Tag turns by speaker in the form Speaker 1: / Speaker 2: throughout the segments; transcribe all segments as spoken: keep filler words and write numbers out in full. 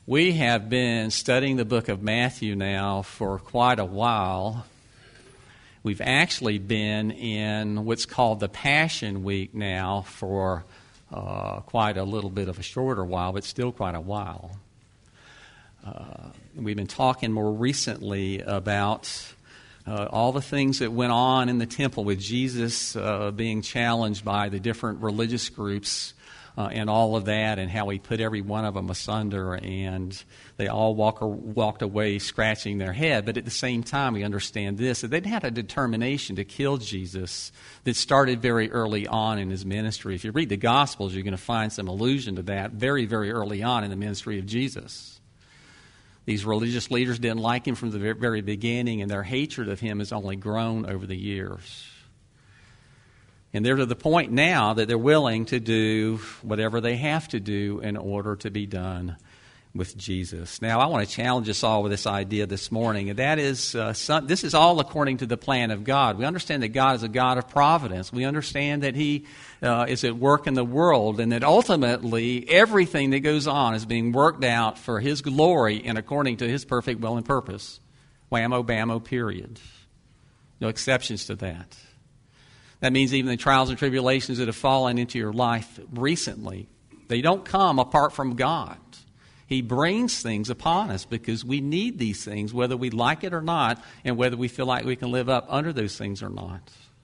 Speaker 1: We have been studying the book of Matthew now for quite a while. We've actually been in what's called the Passion Week now for uh, quite a little bit of a shorter while, but still quite a while. Uh, we've been talking more recently about uh, all the things that went on in the temple with Jesus uh, being challenged by the different religious groups Uh, and all of that, and how he put every one of them asunder, and they all walk, walked away scratching their head. But at the same time, we understand this, that they'd had a determination to kill Jesus that started very early on in his ministry. If you read the Gospels, you're going to find some allusion to that very, very early on in the ministry of Jesus. These religious leaders didn't like him from the very beginning, and their hatred of him has only grown over the years. And they're to the point now that they're willing to do whatever they have to do in order to be done with Jesus. Now, I want to challenge us all with this idea this morning, and that is, uh, some, this is all according to the plan of God. We understand that God is a God of providence. We understand that He uh, is at work in the world, and that ultimately everything that goes on is being worked out for His glory and according to His perfect will and purpose. Whammo, bammo, period. No exceptions to that. That means even the trials and tribulations that have fallen into your life recently, they don't come apart from God. He brings things upon us because we need these things, whether we like it or not, and whether we feel like we can live up under those things or not.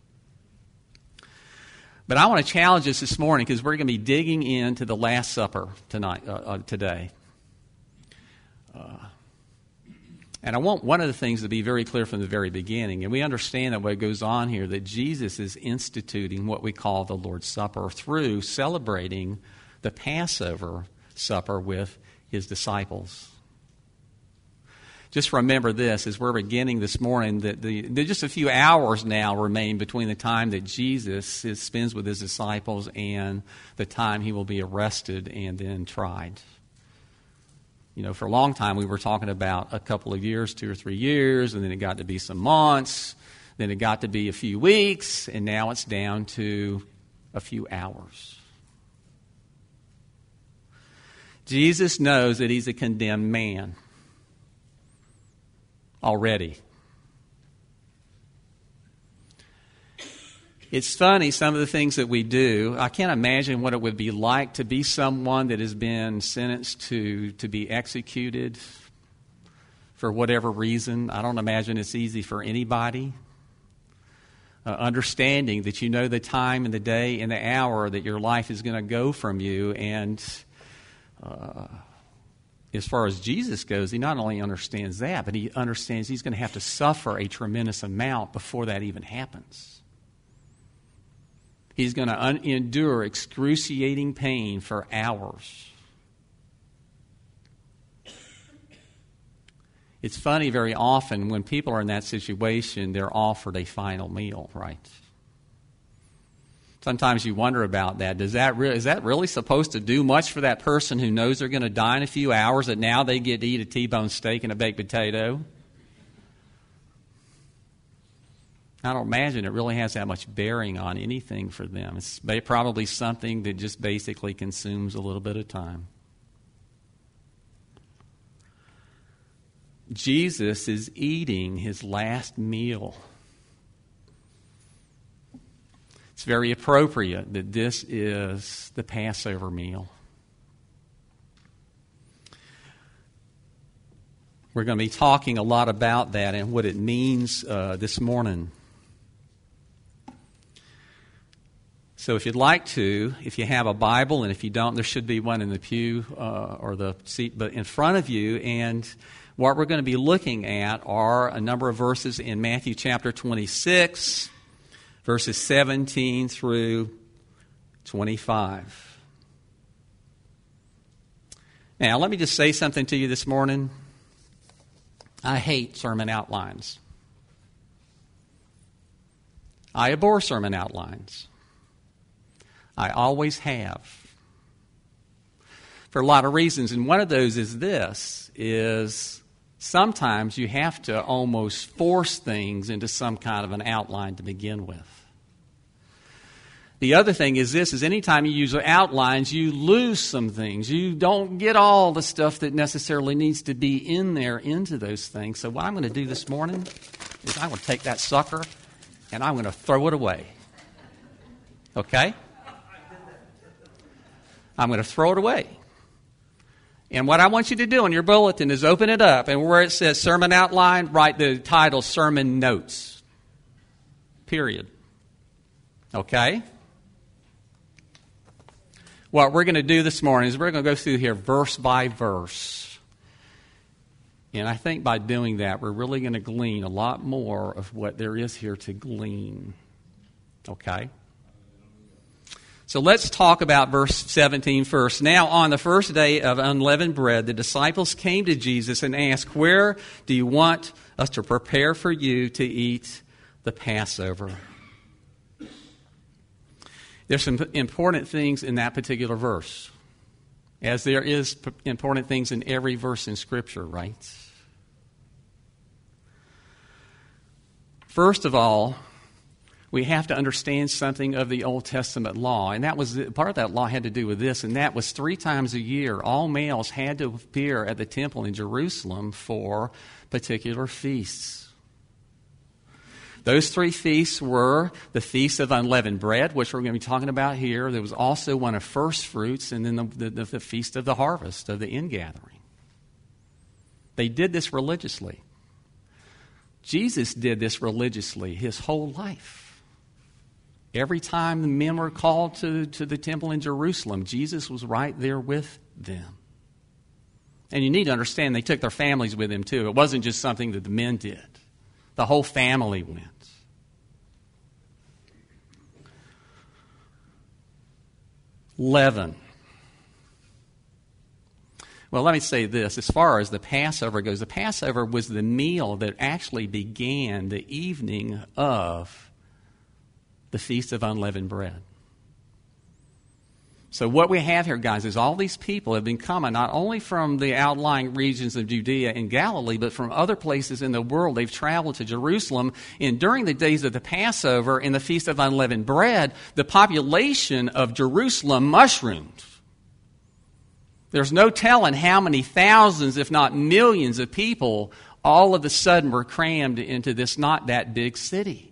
Speaker 1: But I want to challenge us this morning because we're going to be digging into the Last Supper tonight, uh, uh, today. Uh, And I want one of the things to be very clear from the very beginning, and we understand that what goes on here, that Jesus is instituting what we call the Lord's Supper through celebrating the Passover supper with His disciples. Just remember this, as we're beginning this morning, that the, there's just a few hours now remain between the time that Jesus is, spends with His disciples and the time He will be arrested and then tried. You know, for a long time we were talking about a couple of years, two or three years, and then it got to be some months, then it got to be a few weeks, and now it's down to a few hours. Jesus knows that He's a condemned man already. It's funny, some of the things that we do. I can't imagine what it would be like to be someone that has been sentenced to, to be executed for whatever reason. I don't imagine it's easy for anybody. Uh, understanding that you know the time and the day and the hour that your life is going to go from you. And uh, as far as Jesus goes, He not only understands that, but He understands He's going to have to suffer a tremendous amount before that even happens. He's going to un- endure excruciating pain for hours. It's funny, very often when people are in that situation, they're offered a final meal, right? Sometimes you wonder about that. Does that re- is that really supposed to do much for that person who knows they're going to die in a few hours, that now they get to eat a T-bone steak and a baked potato? I don't imagine it really has that much bearing on anything for them. It's probably something that just basically consumes a little bit of time. Jesus is eating His last meal. It's very appropriate that this is the Passover meal. We're going to be talking a lot about that and what it means uh, this morning. So if you'd like to, if you have a Bible, and if you don't, there should be one in the pew uh, or the seat but in front of you. And what we're going to be looking at are a number of verses in Matthew chapter twenty-six, verses seventeen through twenty-five. Now, let me just say something to you this morning. I hate sermon outlines. I abhor sermon outlines. I always have. For a lot of reasons. And one of those is this, is sometimes you have to almost force things into some kind of an outline to begin with. The other thing is this, is anytime you use outlines, you lose some things. You don't get all the stuff that necessarily needs to be in there into those things. So what I'm going to do this morning is I'm going to take that sucker and I'm going to throw it away. Okay? I'm going to throw it away. And what I want you to do on your bulletin is open it up, and where it says sermon outline, write the title sermon notes. Period. Okay? What we're going to do this morning is we're going to go through here verse by verse. And I think by doing that, we're really going to glean a lot more of what there is here to glean. Okay? So let's talk about verse seventeen first. Now, on the first day of unleavened bread, the disciples came to Jesus and asked, "Where do you want us to prepare for you to eat the Passover?" There's some important things in that particular verse, as there is important things in every verse in Scripture, right? First of all, we have to understand something of the Old Testament law, and that was part of that law had to do with this, and that was three times a year, all males had to appear at the temple in Jerusalem for particular feasts. Those three feasts were the Feast of Unleavened Bread, which we're going to be talking about here. There was also one of First Fruits, and then the, the, the Feast of the Harvest, of the Ingathering. They did this religiously. Jesus did this religiously his whole life. Every time the men were called to, to the temple in Jerusalem, Jesus was right there with them. And you need to understand, they took their families with them too. It wasn't just something that the men did. The whole family went. Leaven. Well, let me say this. As far as the Passover goes, the Passover was the meal that actually began the evening of the Feast of Unleavened Bread. So what we have here, guys, is all these people have been coming not only from the outlying regions of Judea and Galilee, but from other places in the world. They've traveled to Jerusalem. And during the days of the Passover and the Feast of Unleavened Bread, the population of Jerusalem mushroomed. There's no telling how many thousands, if not millions of people, all of a sudden were crammed into this not that big city.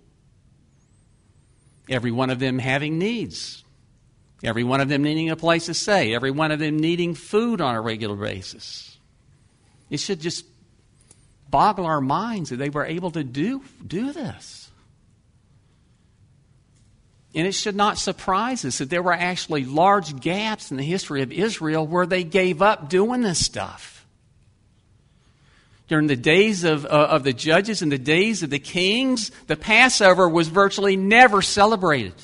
Speaker 1: Every one of them having needs. Every one of them needing a place to stay. Every one of them needing food on a regular basis. It should just boggle our minds that they were able to do, do this. And it should not surprise us that there were actually large gaps in the history of Israel where they gave up doing this stuff. During the days of, uh, of the judges and the days of the kings, the Passover was virtually never celebrated.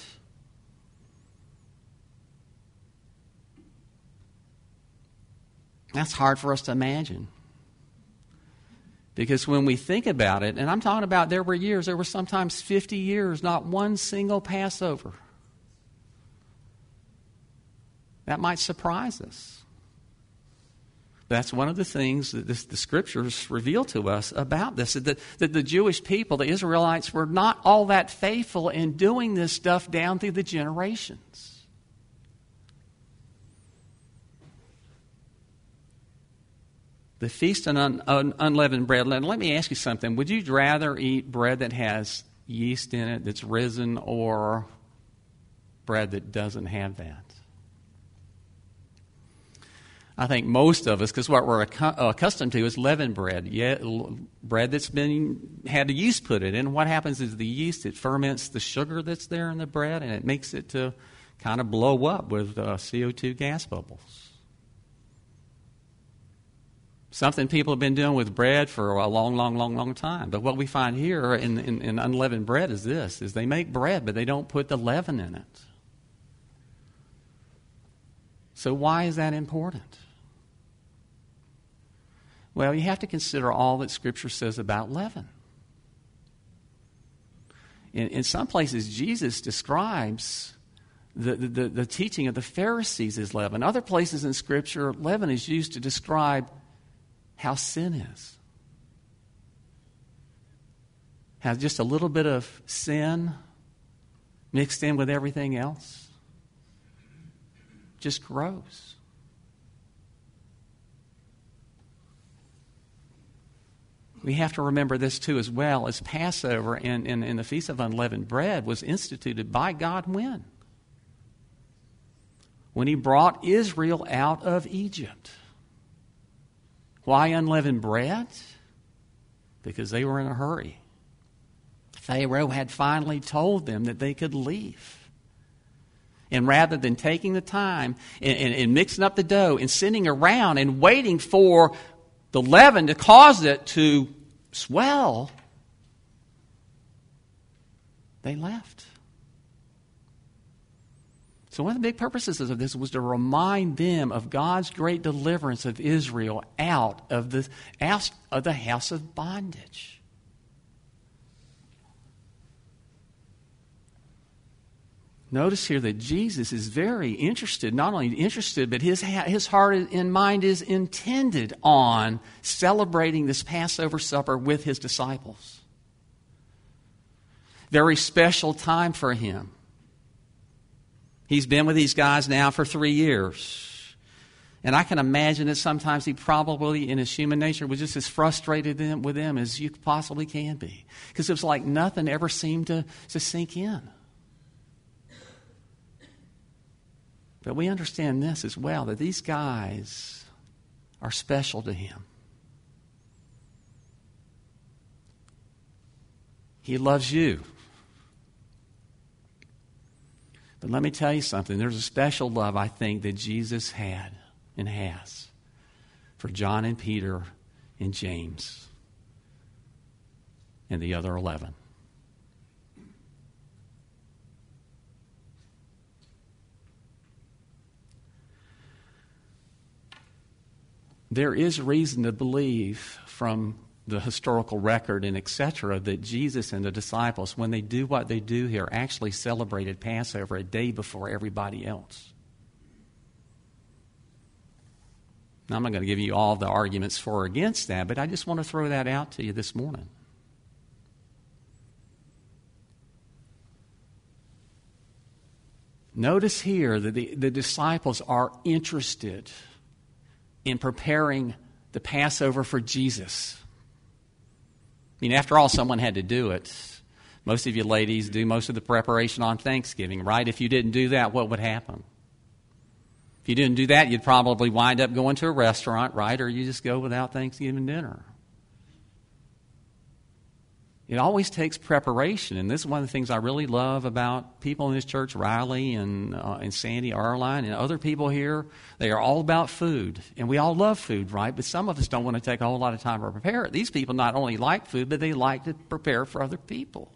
Speaker 1: That's hard for us to imagine. Because when we think about it, and I'm talking about there were years, there were sometimes fifty years, not one single Passover. That might surprise us. That's one of the things that this, the Scriptures reveal to us about this, that, that the Jewish people, the Israelites, were not all that faithful in doing this stuff down through the generations. The Feast of un, un, Unleavened Bread. Let me ask you something. Would you rather eat bread that has yeast in it, that's risen, or bread that doesn't have that? I think most of us, because what we're accustomed to is leavened bread, yeah, bread that's been had the yeast put in. And what happens is the yeast, it ferments the sugar that's there in the bread, and it makes it to kind of blow up with uh, C O two gas bubbles. Something people have been doing with bread for a long, long, long, long time. But what we find here in, in, in unleavened bread is this, is they make bread, but they don't put the leaven in it. So why is that important? Well, you have to consider all that Scripture says about leaven. In, in some places, Jesus describes the, the, the teaching of the Pharisees as leaven. Other places in Scripture, leaven is used to describe how sin is. How just a little bit of sin mixed in with everything else, just grows. We have to remember this too as well, as Passover and, and, and the Feast of Unleavened Bread was instituted by God when? When He brought Israel out of Egypt. Why unleavened bread? Because they were in a hurry. Pharaoh had finally told them that they could leave. And rather than taking the time and, and, and mixing up the dough and sitting around and waiting for the leaven to cause it to swell, they left. So one of the big purposes of this was to remind them of God's great deliverance of Israel out of the, out of the house of bondage. Notice here that Jesus is very interested, not only interested, but his, his heart and mind is intended on celebrating this Passover supper with his disciples. Very special time for him. He's been with these guys now for three years. And I can imagine that sometimes he probably, in his human nature, was just as frustrated with them as you possibly can be. Because it was like nothing ever seemed to, to sink in. But we understand this as well, that these guys are special to him. He loves you. But let me tell you something. There's a special love, I think, that Jesus had and has for John and Peter and James and the other eleven. There is reason to believe from the historical record and et cetera that Jesus and the disciples, when they do what they do here, actually celebrated Passover a day before everybody else. Now, I'm not going to give you all the arguments for or against that, but I just want to throw that out to you this morning. Notice here that the, the disciples are interested in preparing the Passover for Jesus. I mean, after all, someone had to do it. Most of you ladies do most of the preparation on Thanksgiving, right? If you didn't do that, what would happen? If you didn't do that, you'd probably wind up going to a restaurant, right? Or you just go without Thanksgiving dinner. It always takes preparation, and this is one of the things I really love about people in this church, Riley and, uh, and Sandy, Arline, and other people here. They are all about food, and we all love food, right? But some of us don't want to take a whole lot of time to prepare it. These people not only like food, but they like to prepare for other people.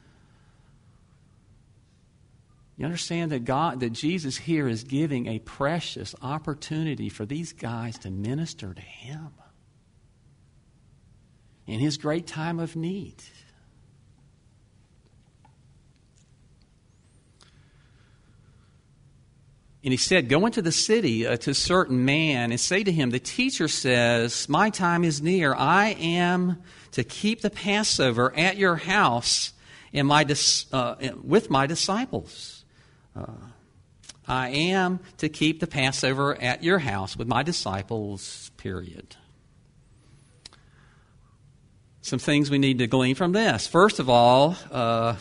Speaker 1: You understand that God, that Jesus here is giving a precious opportunity for these guys to minister to Him in His great time of need. And he said, go into the city uh, to a certain man and say to him, the teacher says, my time is near. I am to keep the Passover at your house and my dis- uh, with my disciples. Uh, I am to keep the Passover at your house with my disciples, period. Some things we need to glean from this. First of all, uh,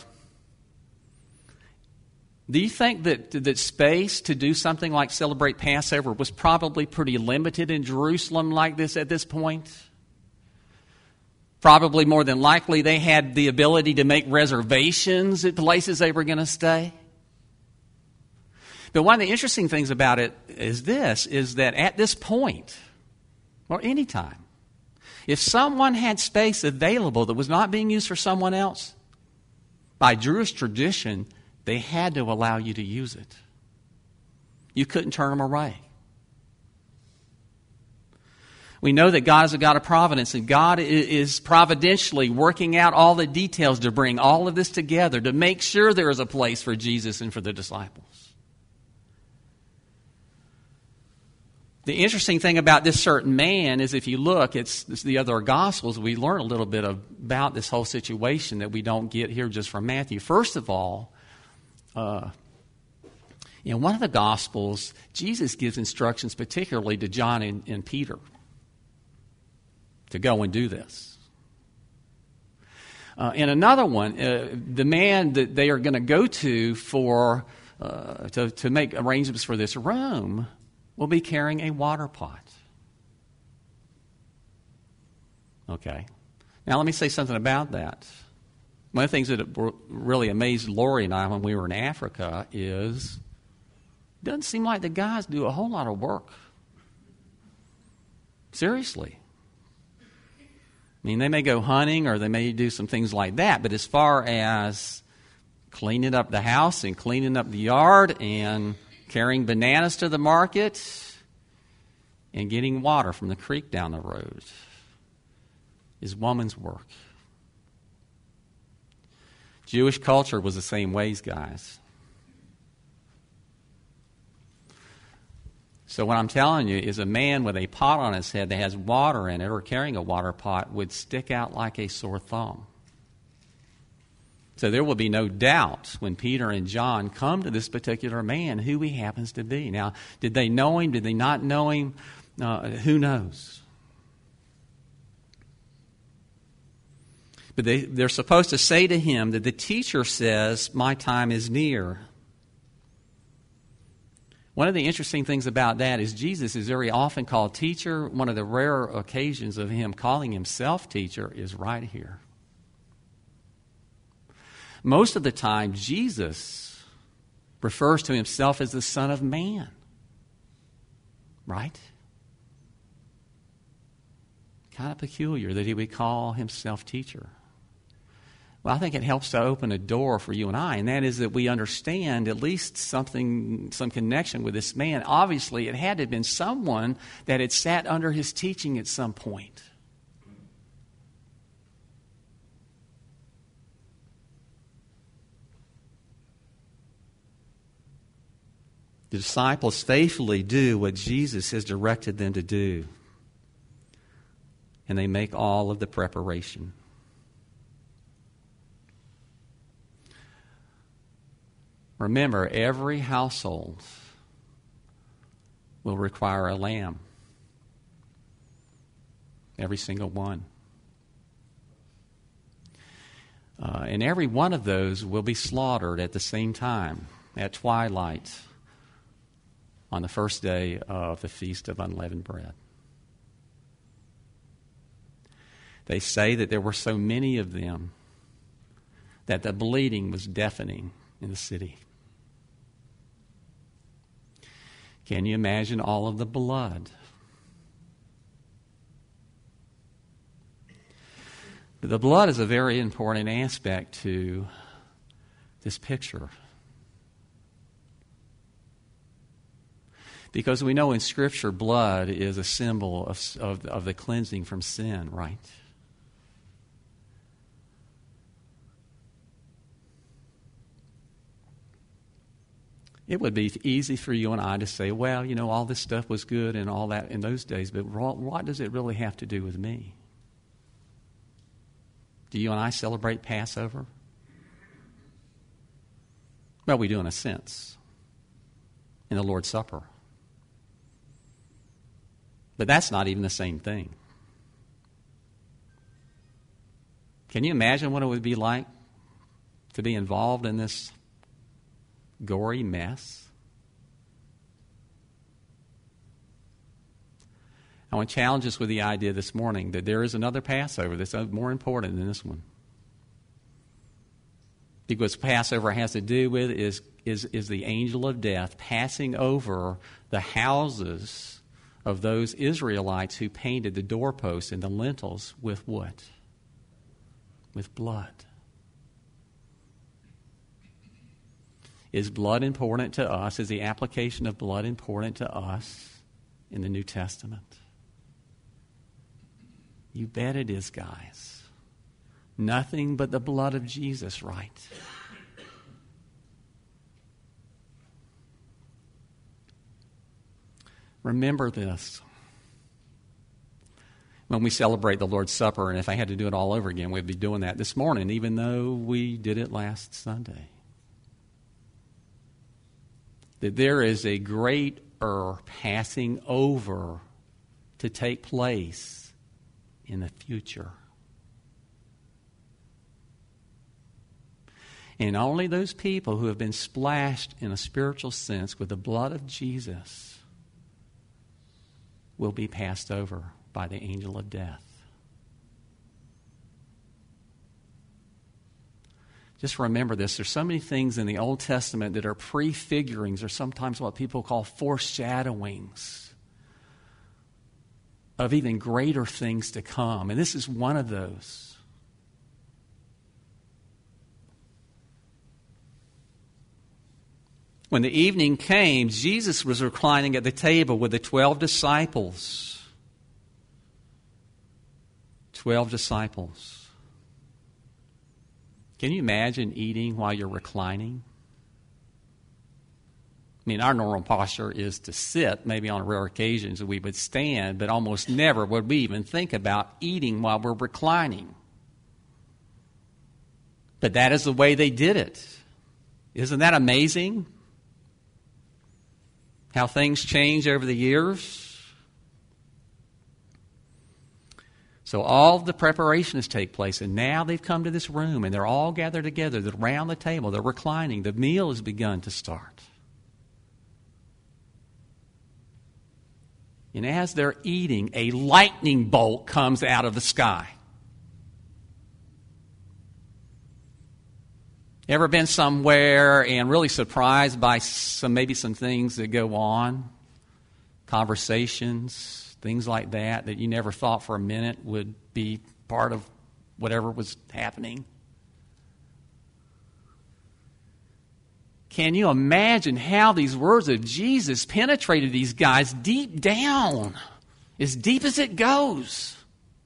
Speaker 1: do you think that, that space to do something like celebrate Passover was probably pretty limited in Jerusalem like this at this point? Probably more than likely they had the ability to make reservations at places they were going to stay. But one of the interesting things about it is this, is that at this point, or any time, if someone had space available that was not being used for someone else, by Jewish tradition, they had to allow you to use it. You couldn't turn them away. We know that God is a God of providence, and God is providentially working out all the details to bring all of this together, to make sure there is a place for Jesus and for the disciples. The interesting thing about this certain man is if you look, it's, it's the other Gospels, we learn a little bit of, about this whole situation that we don't get here just from Matthew. First of all, Uh, in one of the Gospels, Jesus gives instructions particularly to John and, and Peter to go and do this. Uh, in another one, uh, the man that they are going to go to for uh, to, to make arrangements for this room will be carrying a water pot. Okay. Now let me say something about that. One of the things that really amazed Lori and I when we were in Africa is it doesn't seem like the guys do a whole lot of work. Seriously. I mean, they may go hunting or they may do some things like that, but as far as cleaning up the house and cleaning up the yard and carrying bananas to the market and getting water from the creek down the road is woman's work. Jewish culture was the same ways, guys. So what I'm telling you is a man with a pot on his head that has water in it or carrying a water pot would stick out like a sore thumb. So there will be no doubt when Peter and John come to this particular man who he happens to be. Now, did they know him? Did they not know him? Uh, who knows? But they, they're supposed to say to him that the teacher says, "My time is near." One of the interesting things about that is Jesus is very often called teacher. One of the rare occasions of him calling himself teacher is right here. Most of the time, Jesus refers to himself as the Son of Man. Right? Kind of peculiar that he would call himself teacher. Well, I think it helps to open a door for you and I, and that is that we understand at least something, some connection with this man. Obviously, it had to have been someone that had sat under his teaching at some point. The disciples faithfully do what Jesus has directed them to do, and they make all of the preparation. Remember, every household will require a lamb. Every single one. Uh, and every one of those will be slaughtered at the same time, at twilight, on the first day of the Feast of Unleavened Bread. They say that there were so many of them that the bleating was deafening in the city. Can you imagine all of the blood? But the blood is a very important aspect to this picture. Because we know in Scripture blood is a symbol of, of, of the cleansing from sin, right? It would be easy for you and I to say, well, you know, all this stuff was good and all that in those days, but what does it really have to do with me? Do you and I celebrate Passover? Well, we do in a sense, in the Lord's Supper. But that's not even the same thing. Can you imagine what it would be like to be involved in this gory mess? I want to challenge us with the idea this morning that there is another Passover that's more important than this one. Because Passover has to do with is, is, is the angel of death passing over the houses of those Israelites who painted the doorposts and the lintels with what? With blood. Is blood important to us? Is the application of blood important to us in the New Testament? You bet it is, guys. Nothing but the blood of Jesus, right? Remember this. When we celebrate the Lord's Supper, and if I had to do it all over again, we'd be doing that this morning, even though we did it last Sunday. that there is a greater passing over to take place in the future. And only those people who have been splashed in a spiritual sense with the blood of Jesus will be passed over by the angel of death. Just remember this. There's so many things in the Old Testament that are prefigurings, or sometimes what people call foreshadowings of even greater things to come. And this is one of those. When the evening came, Jesus was reclining at the table with the twelve disciples. Twelve disciples. Can you imagine eating while you're reclining? I mean, our normal posture is to sit. Maybe on rare occasions we would stand, but almost never would we even think about eating while we're reclining. But that is the way they did it. Isn't that amazing? How things change over the years. So all the preparations take place, and now they've come to this room, and they're all gathered together. They're around the table. They're reclining. The meal has begun to start. And as they're eating, a lightning bolt comes out of the sky. Ever been somewhere and really surprised by some maybe some things that go on? Conversations, things like that, that you never thought for a minute would be part of whatever was happening? Can you imagine how these words of Jesus penetrated these guys deep down, as deep as it goes?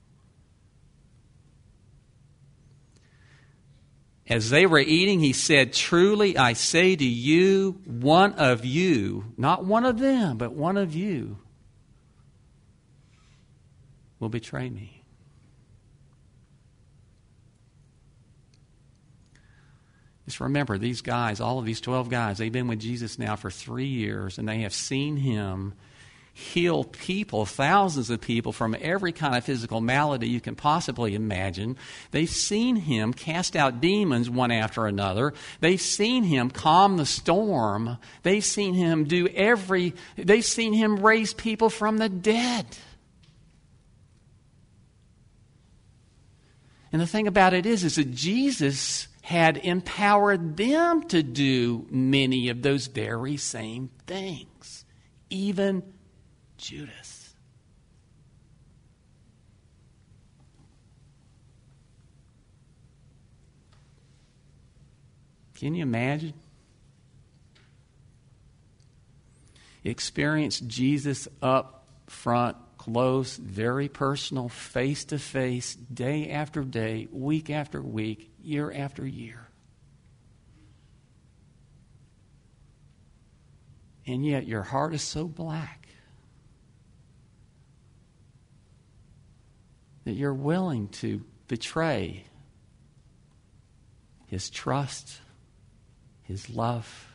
Speaker 1: As they were eating, he said, "Truly I say to you, one of you," not one of them, but one of you, "will betray me." Just remember, these guys, all of these twelve guys, they've been with Jesus now for three years, and they have seen him heal people, thousands of people, from every kind of physical malady you can possibly imagine. They've seen him cast out demons one after another. They've seen him calm the storm. They've seen him do every, they've seen him raise people from the dead. And the thing about it is, is that Jesus had empowered them to do many of those very same things. Even Judas. Can you imagine? Experience Jesus up front, close, very personal, face to face, day after day, week after week, year after year. And yet your heart is so black that you're willing to betray his trust, his love.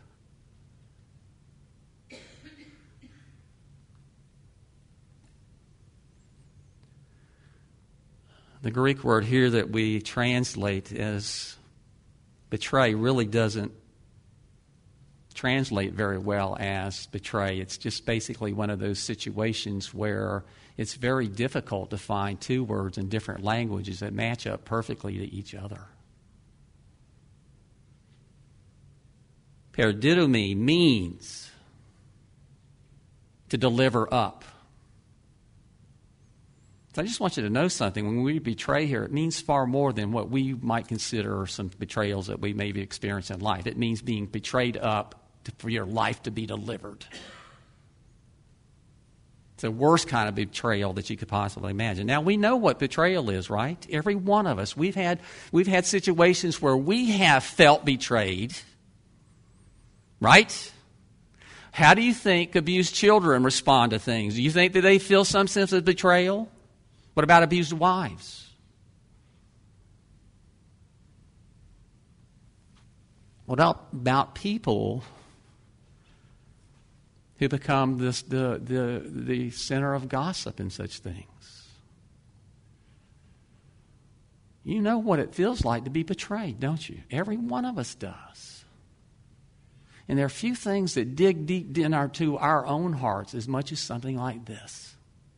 Speaker 1: The Greek word here that we translate as betray really doesn't translate very well as betray. It's just basically one of those situations where it's very difficult to find two words in different languages that match up perfectly to each other. Perdidomi means to deliver up. So I just want you to know something. When we betray here, it means far more than what we might consider some betrayals that we maybe experience in life. It means being betrayed up to, for your life to be delivered. It's the worst kind of betrayal that you could possibly imagine. Now, we know what betrayal is, right? Every one of us. We've had, we've had situations where we have felt betrayed, right? How do you think abused children respond to things? Do you think that they feel some sense of betrayal? What about abused wives? What about people who become this, the, the, the center of gossip and such things. You know what it feels like to be betrayed, don't you? Every one of us does. And there are few things that dig deep in our, to our own hearts as much as something like this.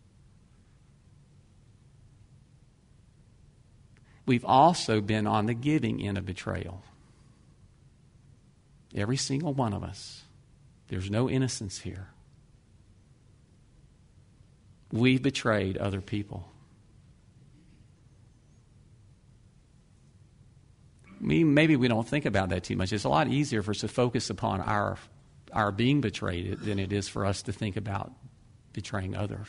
Speaker 1: We've also been on the giving end of betrayal. Every single one of us. There's no innocence here. We've betrayed other people. We, maybe we don't think about that too much. It's a lot easier for us to focus upon our, our being betrayed than it is for us to think about betraying others.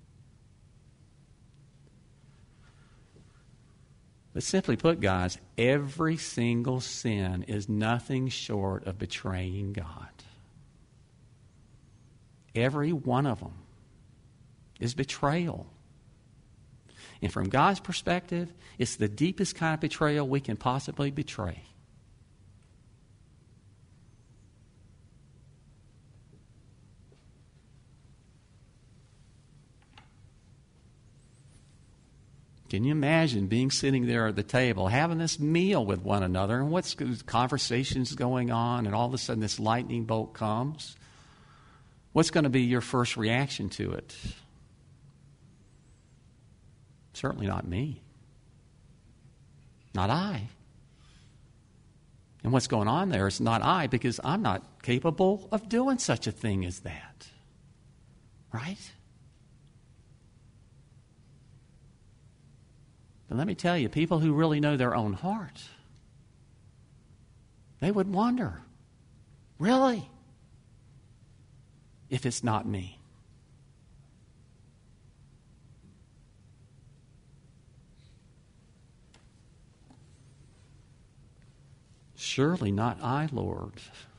Speaker 1: But simply put, guys, every single sin is nothing short of betraying God. Every one of them is betrayal. And from God's perspective, it's the deepest kind of betrayal we can possibly betray. Can you imagine being sitting there at the table, having this meal with one another, and what's conversations going on, and all of a sudden this lightning bolt comes? What's going to be your first reaction to it? Certainly not me. Not I. And what's going on there is not I, because I'm not capable of doing such a thing as that. Right? But let me tell you, people who really know their own heart, they would wonder, really? If it's not me. Surely not I, Lord.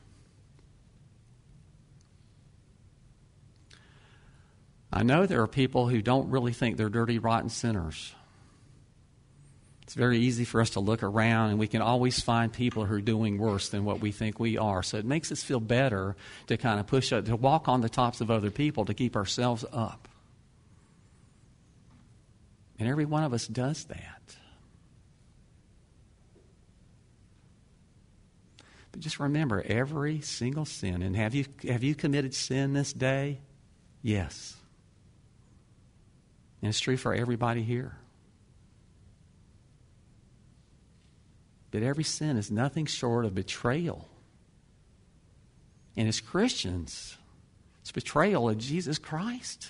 Speaker 1: I know there are people who don't really think they're dirty, rotten sinners. It's very easy for us to look around, and we can always find people who are doing worse than what we think we are. So it makes us feel better to kind of push up, to walk on the tops of other people, to keep ourselves up. And every one of us does that. But just remember, every single sin, and have you have you committed sin this day? Yes. And it's true for everybody here. But every sin is nothing short of betrayal. And as Christians, it's betrayal of Jesus Christ.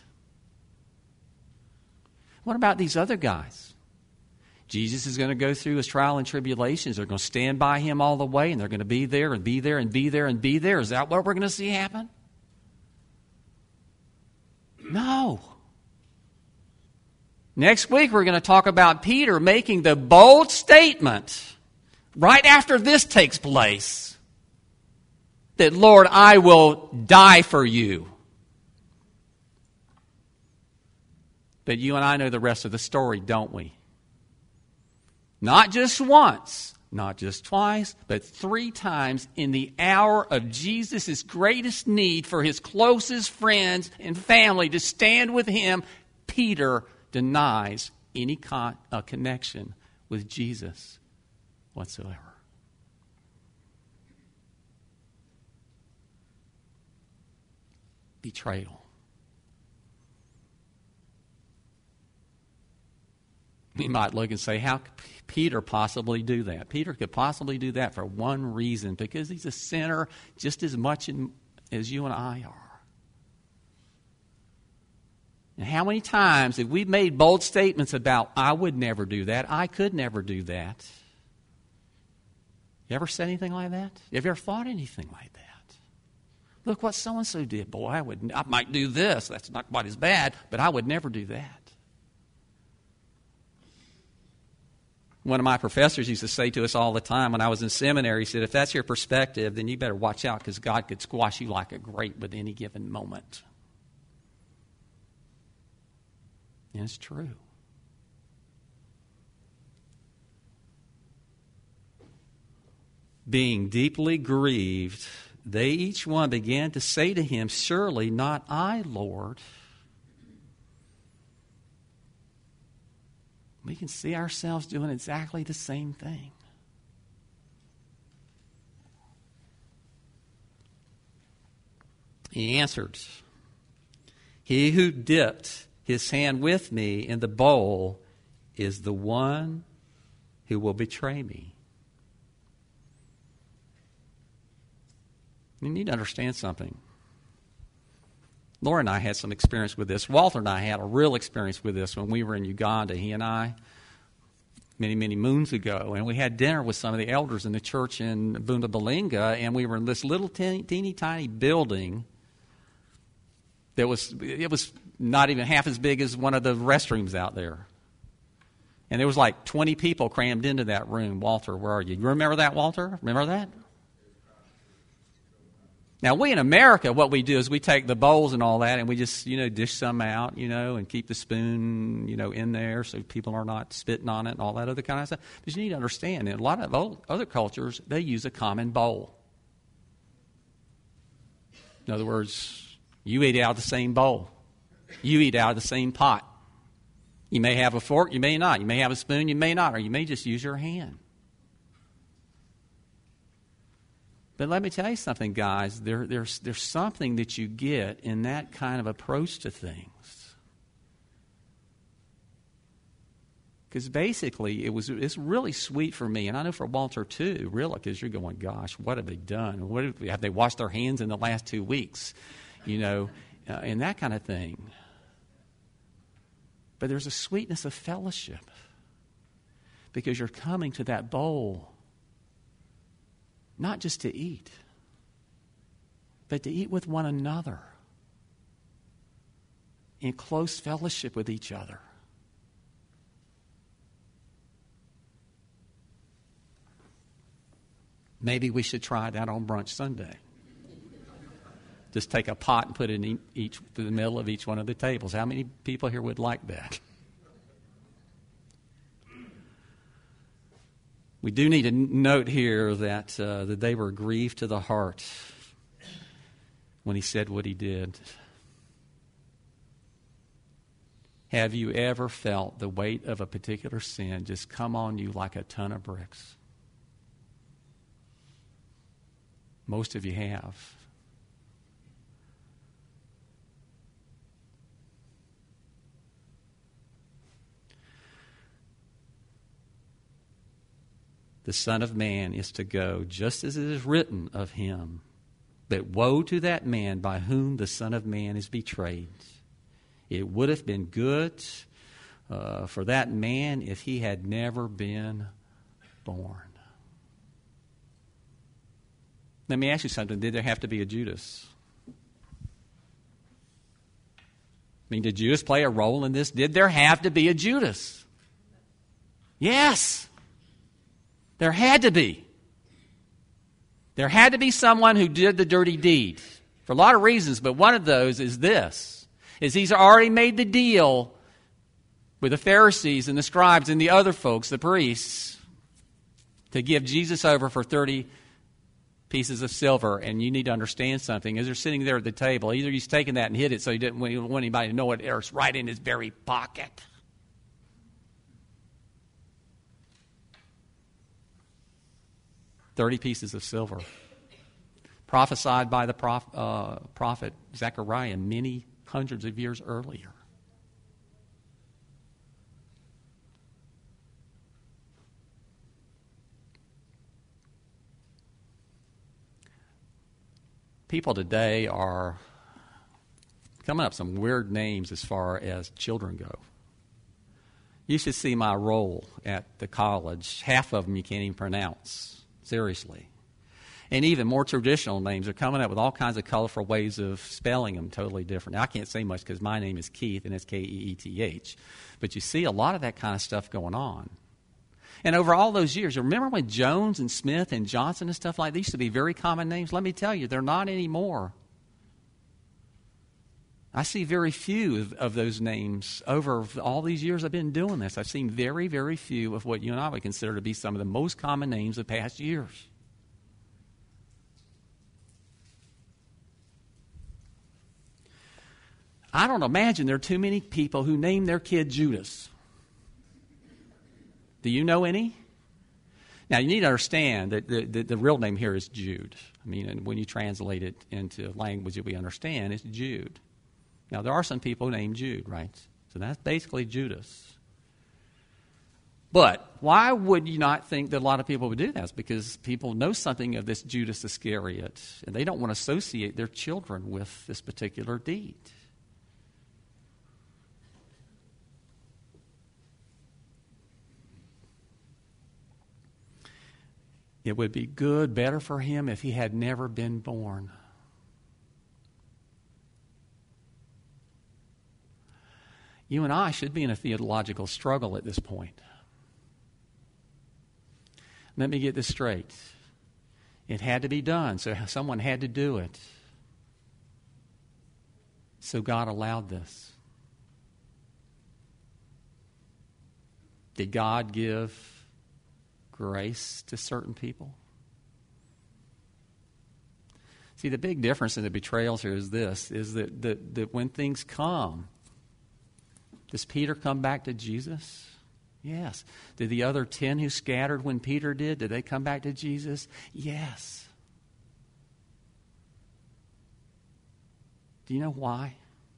Speaker 1: What about these other guys? Jesus is going to go through his trial and tribulations. They're going to stand by him all the way, and they're going to be there and be there and be there and be there. Is that what we're going to see happen? No. Next week, we're going to talk about Peter making the bold statement right after this takes place, that, Lord, I will die for you. But you and I know the rest of the story, don't we? Not just once, not just twice, but three times in the hour of Jesus' greatest need for his closest friends and family to stand with him, Peter denies any con- uh, connection with Jesus whatsoever. Betrayal. We might look and say, how could Peter possibly do that? Peter could possibly do that for one reason, because he's a sinner just as much in, as you and I are. And how many times have we made bold statements about, I would never do that, I could never do that? You ever said anything like that? Have you ever thought anything like that? Look what so-and-so did. Boy, I would, I might do this. That's not quite as bad, but I would never do that. One of my professors used to say to us all the time when I was in seminary, he said, if that's your perspective, then you better watch out, because God could squash you like a grape with any given moment. And it's true. Being deeply grieved they each one began to say to him, "Surely not I, Lord." We can see ourselves doing exactly the same thing. He answered, "He who dipped his hand with me in the bowl is the one who will betray me." You need to understand something. Laura and I had some experience with this. Walter and I had a real experience with this when we were in Uganda, he and I, many, many moons ago. And we had dinner with some of the elders in the church in Bunda Balinga, and we were in this little teeny, teeny tiny building that was, it was not even half as big as one of the restrooms out there. And there was like twenty people crammed into that room. Walter, where are you? You remember that, Walter? Remember that? Now, we in America, what we do is we take the bowls and all that and we just, you know, dish some out, you know, and keep the spoon, you know, in there so people are not spitting on it and all that other kind of stuff. But you need to understand, in a lot of other cultures, they use a common bowl. In other words, you eat out of the same bowl. You eat out of the same pot. You may have a fork, you may not. You may have a spoon, you may not. Or you may just use your hand. But let me tell you something, guys. There, there's, there's something that you get in that kind of approach to things. Because basically, it was it's really sweet for me, and I know for Walter too, really, because you're going, gosh, what have they done? What have, have they washed their hands in the last two weeks? You know, uh, and that kind of thing. But there's a sweetness of fellowship because you're coming to that bowl not just to eat, but to eat with one another in close fellowship with each other. Maybe we should try that on Brunch Sunday. Just take a pot and put it in each, in the middle of each one of the tables. How many people here would like that? We do need to note here that, uh, that they were grieved to the heart when he said what he did. Have you ever felt the weight of a particular sin just come on you like a ton of bricks? Most of you have. The Son of Man is to go just as it is written of him. But woe to that man by whom the Son of Man is betrayed. It would have been good uh, for that man if he had never been born. Let me ask you something. Did there have to be a Judas? I mean, did Judas play a role in this? Did there have to be a Judas? Yes. There had to be. There had to be someone who did the dirty deed for a lot of reasons, but one of those is this, is he's already made the deal with the Pharisees and the scribes and the other folks, the priests, to give Jesus over for thirty pieces of silver. And you need to understand something. As they're sitting there at the table, either he's taken that and hid it so he didn't want anybody to know it, or it's right in his very pocket. Thirty pieces of silver. Prophesied by the prof, uh, prophet Zechariah many hundreds of years earlier. People today are coming up with some weird names as far as children go. You should see my roll at the college. Half of them you can't even pronounce. Seriously. And even more traditional names are coming up with all kinds of colorful ways of spelling them totally different. Now, I can't say much because my name is Keith and it's K E E T H. But you see a lot of that kind of stuff going on. And over all those years, remember when Jones and Smith and Johnson and stuff like that used to be very common names? Let me tell you, they're not anymore. I see very few of, of those names over all these years I've been doing this. I've seen very, very few of what you and I would consider to be some of the most common names of past years. I don't imagine there are too many people who name their kid Judas. Do you know any? Now, you need to understand that the, the, the real name here is Jude. I mean, and when you translate it into language that we understand, it's Jude. Now, there are some people named Jude, right? So that's basically Judas. But why would you not think that a lot of people would do that? It's because people know something of this Judas Iscariot, and they don't want to associate their children with this particular deed. It would be good, better for him if he had never been born. You and I should be in a theological struggle at this point. Let me get this straight. It had to be done, so someone had to do it. So God allowed this. Did God give grace to certain people? See, the big difference in the betrayals here is this, is that, that, that when things come, does Peter come back to Jesus? Yes. Did the other ten who scattered when Peter did, did they come back to Jesus? Yes. Do you know why?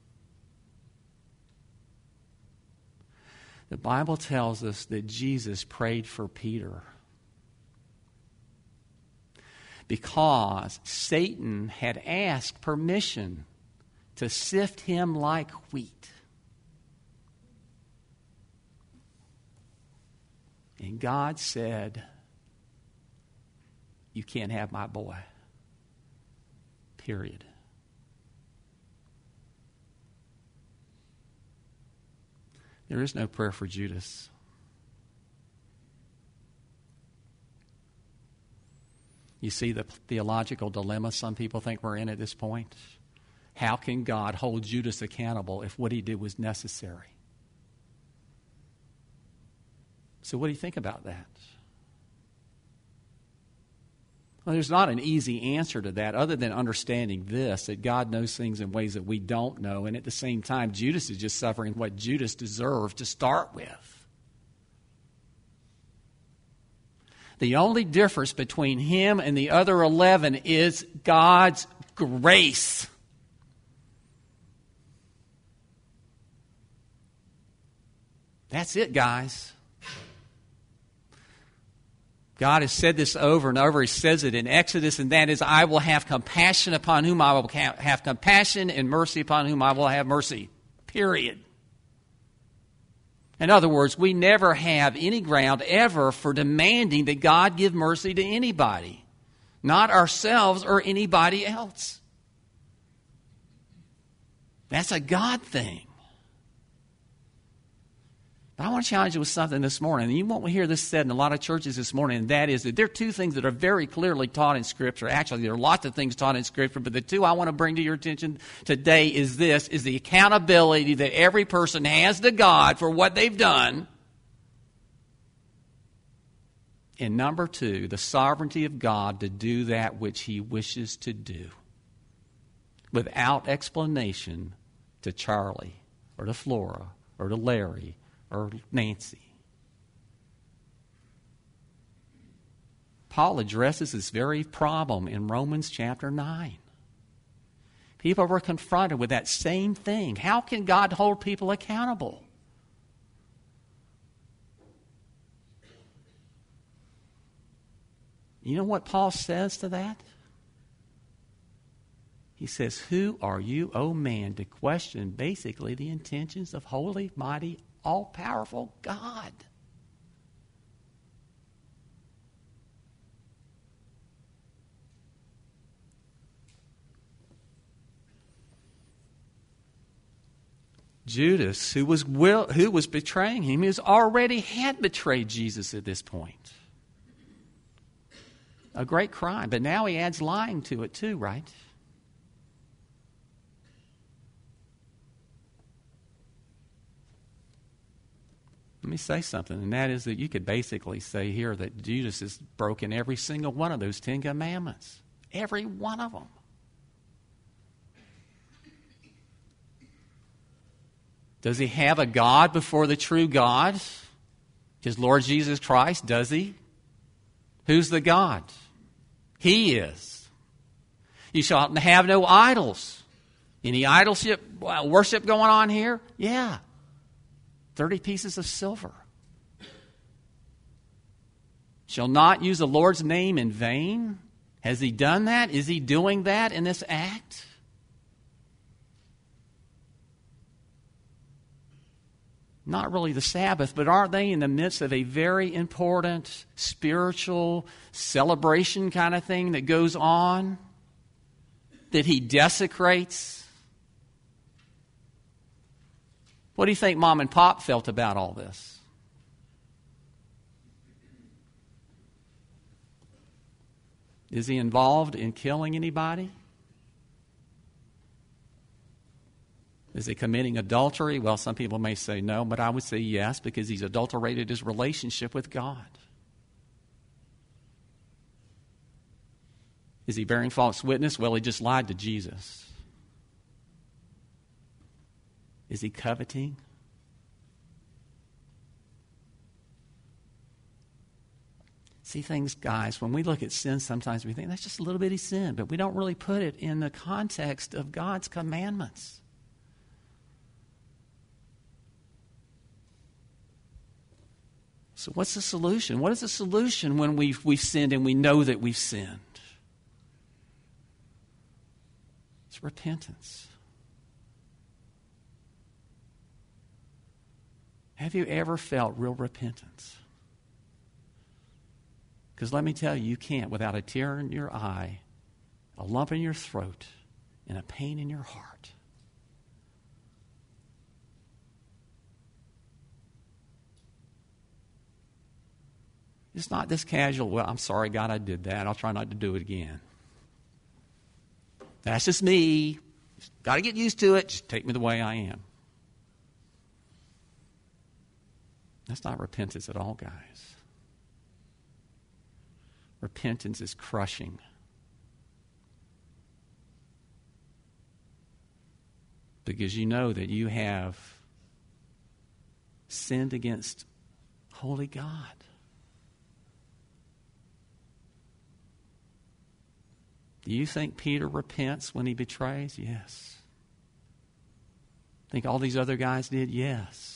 Speaker 1: The Bible tells us that Jesus prayed for Peter because Satan had asked permission to sift him like wheat. And God said, "You can't have my boy." Period. There is no prayer for Judas. You see the theological dilemma some people think we're in at this point? How can God hold Judas accountable if what he did was necessary? So what do you think about that? Well, there's not an easy answer to that other than understanding this, that God knows things in ways that we don't know, and at the same time, Judas is just suffering what Judas deserved to start with. The only difference between him and the other eleven is God's grace. That's it, guys. God has said this over and over. He says it in Exodus, and that is, I will have compassion upon whom I will have compassion, and mercy upon whom I will have mercy. Period. In other words, we never have any ground ever for demanding that God give mercy to anybody, not ourselves or anybody else. That's a God thing. But I want to challenge you with something this morning. And you won't hear this said in a lot of churches this morning, and that is that there are two things that are very clearly taught in Scripture. Actually, there are lots of things taught in Scripture, but the two I want to bring to your attention today is this, is the accountability that every person has to God for what they've done. And number two, the sovereignty of God to do that which he wishes to do without explanation to Charlie or to Flora or to Larry or Nancy. Paul addresses this very problem in Romans chapter nine. People were confronted with that same thing. How can God hold people accountable? You know what Paul says to that? He says, who are you, O man, to question basically the intentions of holy, mighty, all-powerful God? Judas, who was will, who was betraying him, he already had betrayed Jesus at this point. A great crime, but now he adds lying to it too, right? Let me say something, and that is that you could basically say here that Judas has broken every single one of those Ten Commandments. Every one of them. Does he have a God before the true God? His Lord Jesus Christ, does he? Who's the God? He is. You shall have no idols. Any idolship, worship going on here? Yeah. thirty pieces of silver. Shall not use the Lord's name in vain. Has he done that? Is he doing that in this act? Not really the Sabbath, but aren't they in the midst of a very important spiritual celebration kind of thing that goes on? That he desecrates? What do you think Mom and Pop felt about all this? Is he involved in killing anybody? Is he committing adultery? Well, some people may say no, but I would say yes, because he's adulterated his relationship with God. Is he bearing false witness? Well, he just lied to Jesus. Is he coveting? See things, guys, when we look at sin, sometimes we think that's just a little bitty sin, but we don't really put it in the context of God's commandments. So what's the solution? What is the solution when we've, we've sinned and we know that we've sinned? It's repentance. Have you ever felt real repentance? Because let me tell you, you can't without a tear in your eye, a lump in your throat, and a pain in your heart. It's not this casual, well, I'm sorry, God, I did that. I'll try not to do it again. That's just me. Got to get used to it. Just take me the way I am. That's not repentance at all, guys. Repentance is crushing. Because you know that you have sinned against holy God. Do you think Peter repents when he betrays? Yes. Think all these other guys did? Yes.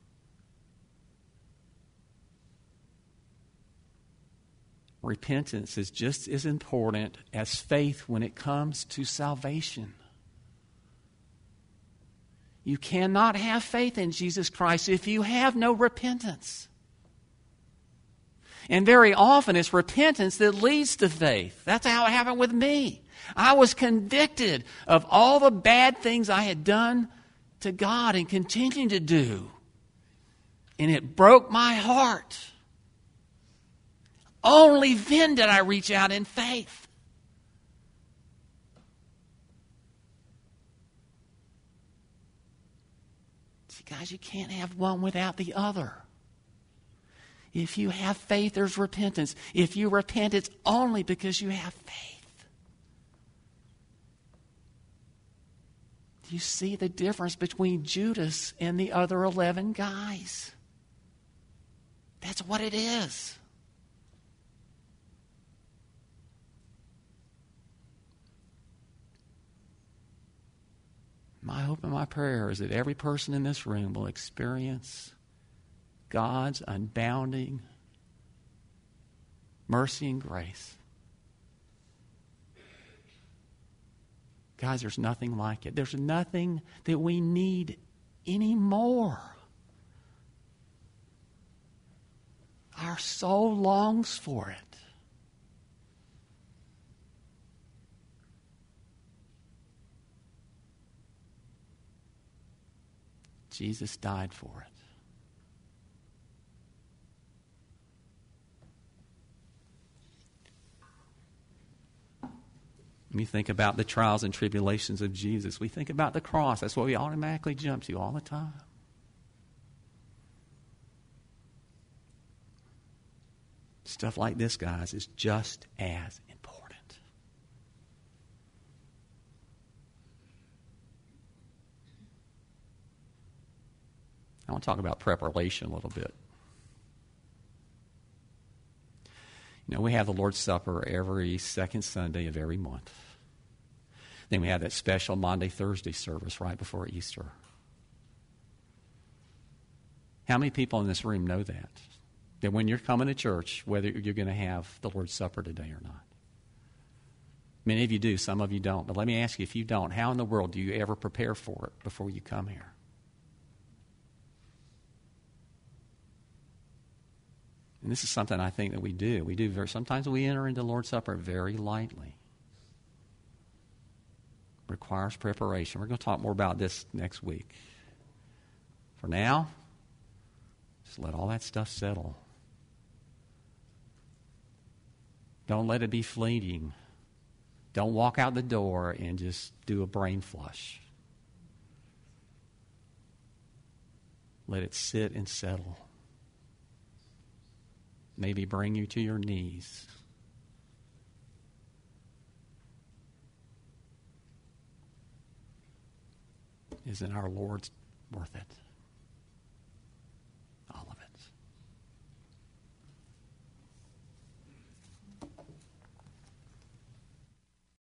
Speaker 1: Repentance is just as important as faith when it comes to salvation. You cannot have faith in Jesus Christ if you have no repentance. And very often it's repentance that leads to faith. That's how it happened with me. I was convicted of all the bad things I had done to God and continued to do. And it broke my heart. Only then did I reach out in faith. See, guys, you can't have one without the other. If you have faith, there's repentance. If you repent, it's only because you have faith. Do you see the difference between Judas and the other eleven guys? That's what it is. My hope and my prayer is that every person in this room will experience God's unbounding mercy and grace. Guys, there's nothing like it. There's nothing that we need anymore. Our soul longs for it. Jesus died for it. When you think about the trials and tribulations of Jesus, we think about the cross. That's what we automatically jump to all the time. Stuff like this, guys, is just as important. want to talk about preparation a little bit. You know, we have the Lord's Supper every second Sunday of every month. Then we have that special Maundy, Thursday service right before Easter. How many people in this room know that? That when you're coming to church, whether you're going to have the Lord's Supper today or not. Many of you do, some of you don't. But let me ask you, if you don't, how in the world do you ever prepare for it before you come here? And this is something I think that we do. We do very, sometimes we enter into the Lord's Supper very lightly. Requires preparation. We're going to talk more about this next week. For now, just let all that stuff settle. Don't let it be fleeting. Don't walk out the door and just do a brain flush. Let it sit and settle. Maybe bring you to your knees. Isn't our Lord worth it?